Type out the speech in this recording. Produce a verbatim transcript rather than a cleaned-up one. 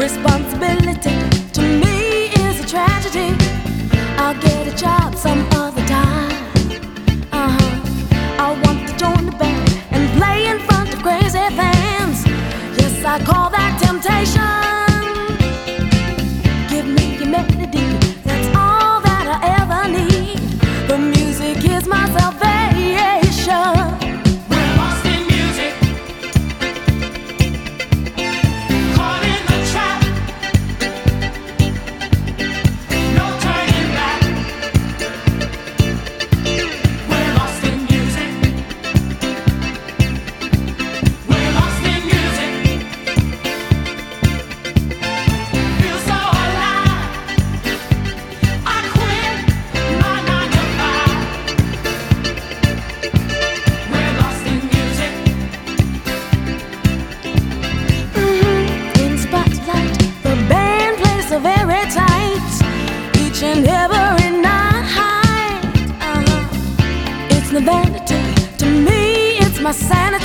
Responsibility to me is a tragedy. I'll get a job some other time. Uh-huh. I want to join the band and play in front of crazy fans. Yes, I call that temptation. Give me your melody, that's all that I ever need. The music is my salvation. Very tight, each and every night. Uh-huh. It's no vanity to me, it's my sanity.